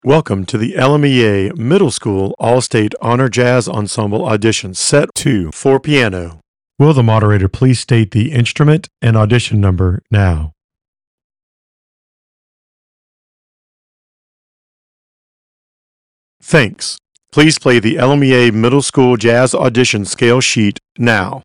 Welcome to the LMEA Middle School All-State Honor Jazz Ensemble Audition Set 2 for piano. Will the moderator please state the instrument and audition number now? Thanks. Please play the LMEA Middle School Jazz Audition Scale Sheet now.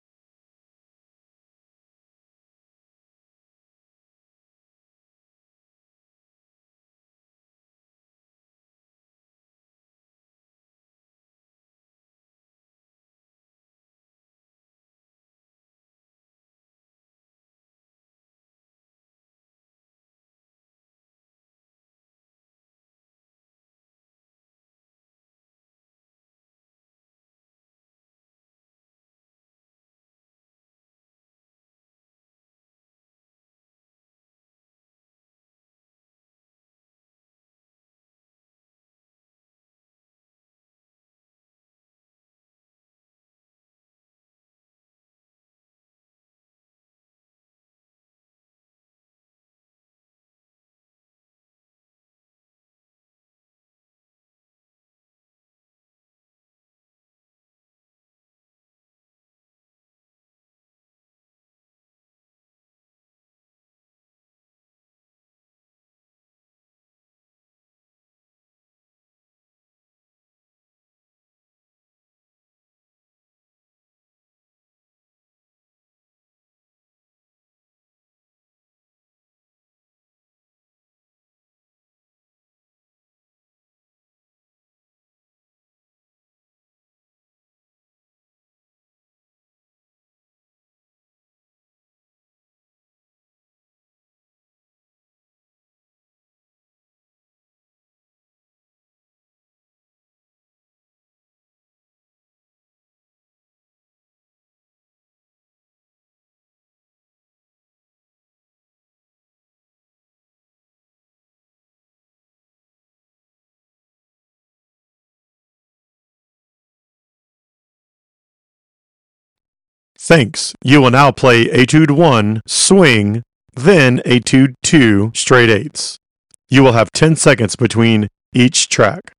Thanks. You will now play Etude 1, Swing, then Etude 2, Straight Eights. You will have 10 seconds between each track.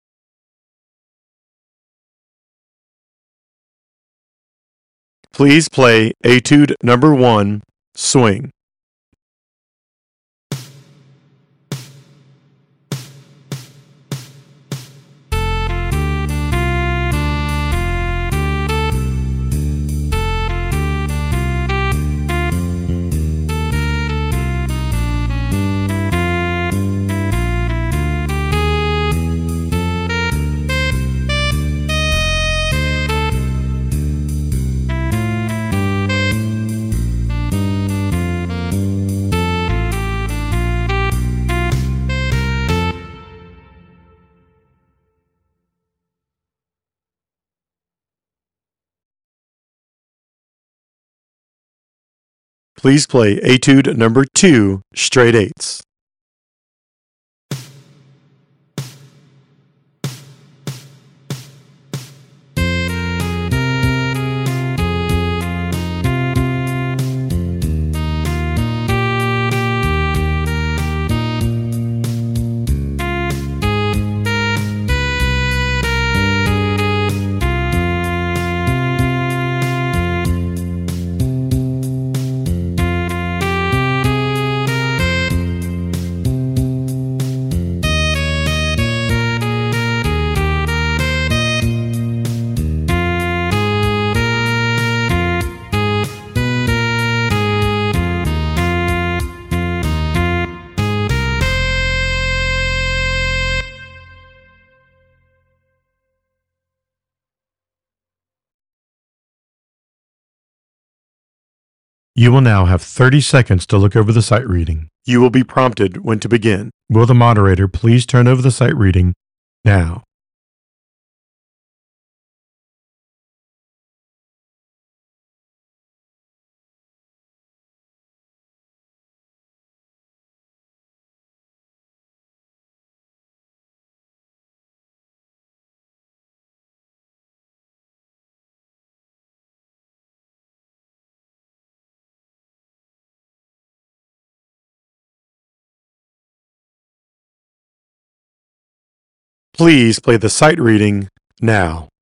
Please play Etude number 1, Swing. Please play Etude number 2, Straight Eights. You will now have 30 seconds to look over the sight reading. You will be prompted when to begin. Will the moderator please turn over the sight reading now? Please play the sight reading now.